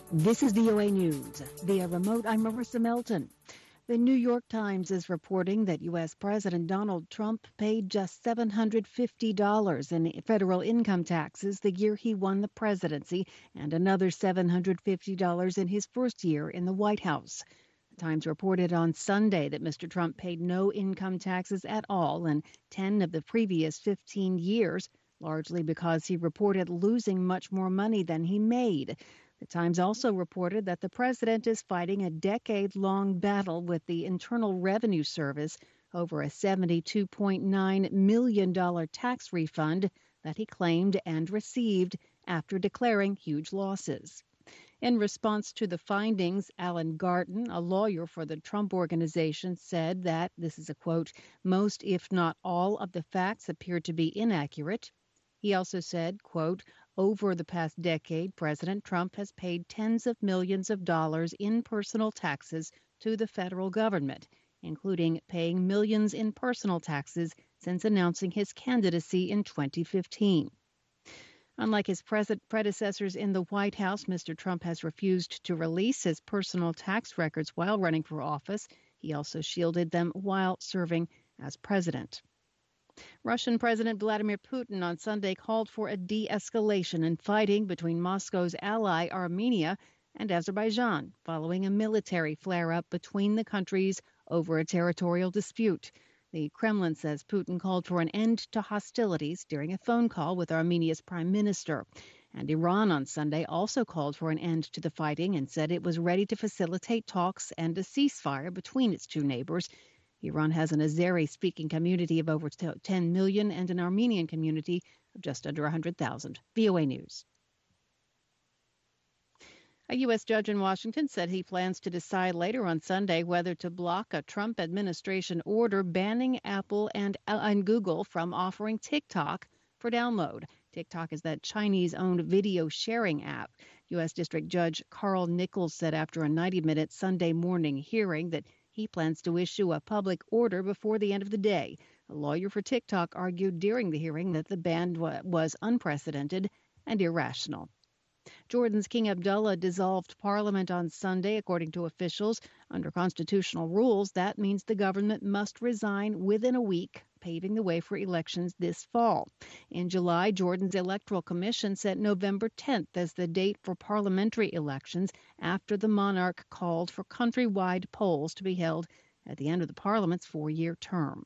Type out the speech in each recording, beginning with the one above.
This is VOA News. Via remote, I'm Marissa Melton. The New York Times is reporting that U.S. President Donald Trump paid just $750 in federal income taxes the year he won the presidency, and another $750 in his first year in the White House. The Times reported on Sunday that Mr. Trump paid no income taxes at all in 10 of the previous 15 years, largely because he reported losing much more money than he made. The Times also reported that the president is fighting a decade-long battle with the Internal Revenue Service over a $72.9 million tax refund that he claimed and received after declaring huge losses. In response to the findings, Alan Garten, a lawyer for the Trump Organization, said that, this is a quote, most if not all of the facts appear to be inaccurate. He also said, quote, over the past decade, President Trump has paid tens of millions of dollars in personal taxes to the federal government, including paying millions in personal taxes since announcing his candidacy in 2015. Unlike his predecessors in the White House, Mr. Trump has refused to release his personal tax records while running for office. He also shielded them while serving as president. Russian President Vladimir Putin on Sunday called for a de-escalation in fighting between Moscow's ally Armenia and Azerbaijan, following a military flare-up between the countries over a territorial dispute. The Kremlin says Putin called for an end to hostilities during a phone call with Armenia's prime minister. And Iran on Sunday also called for an end to the fighting and said it was ready to facilitate talks and a ceasefire between its two neighbors. Iran has an Azeri-speaking community of over 10 million and an Armenian community of just under 100,000. VOA News. A U.S. judge in Washington said he plans to decide later on Sunday whether to block a Trump administration order banning Apple and Google from offering TikTok for download. TikTok is that Chinese-owned video sharing app. U.S. District Judge Carl Nichols said after a 90-minute Sunday morning hearing that he plans to issue a public order before the end of the day. A lawyer for TikTok argued during the hearing that the ban was unprecedented and irrational. Jordan's King Abdullah dissolved parliament on Sunday, according to officials. Under constitutional rules, that means the government must resign within a week, paving the way for elections this fall. In July, Jordan's Electoral Commission set November 10th as the date for parliamentary elections after the monarch called for countrywide polls to be held at the end of the parliament's four-year term.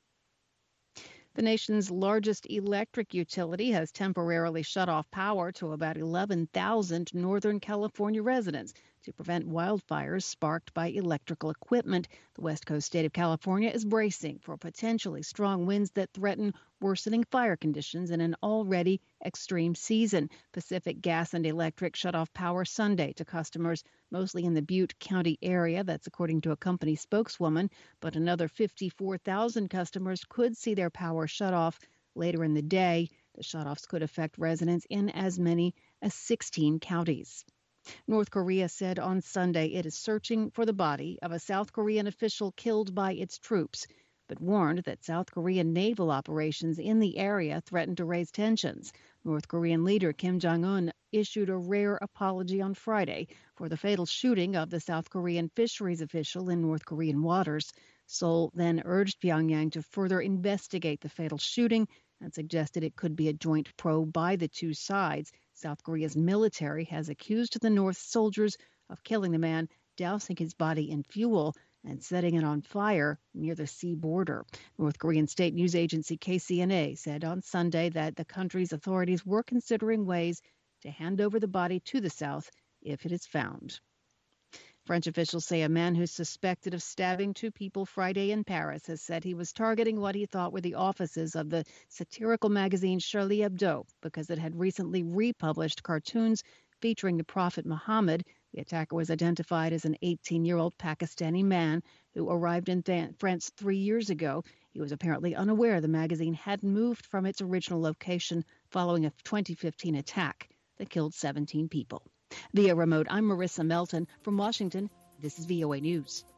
The nation's largest electric utility has temporarily shut off power to about 11,000 Northern California residents to prevent wildfires sparked by electrical equipment. The West Coast state of California is bracing for potentially strong winds that threaten worsening fire conditions in an already extreme season. Pacific Gas and Electric shut off power Sunday to customers mostly in the Butte County area. That's according to a company spokeswoman. But another 54,000 customers could see their power shut off later in the day. The shutoffs could affect residents in as many as 16 counties. North Korea said on Sunday it is searching for the body of a South Korean official killed by its troops, but warned that South Korean naval operations in the area threatened to raise tensions. North Korean leader Kim Jong-un issued a rare apology on Friday for the fatal shooting of the South Korean fisheries official in North Korean waters. Seoul then urged Pyongyang to further investigate the fatal shooting and suggested it could be a joint probe by the two sides. South Korea's military has accused the North soldiers of killing the man, dousing his body in fuel and setting it on fire near the sea border. North Korean state news agency KCNA said on Sunday that the country's authorities were considering ways to hand over the body to the South if it is found. French officials say a man who's suspected of stabbing two people Friday in Paris has said he was targeting what he thought were the offices of the satirical magazine Charlie Hebdo because it had recently republished cartoons featuring the Prophet Muhammad. The attacker was identified as an 18-year-old Pakistani man who arrived in France 3 years ago. He was apparently unaware the magazine had moved from its original location following a 2015 attack that killed 17 people. Via remote, I'm Marissa Melton from Washington. This is VOA News.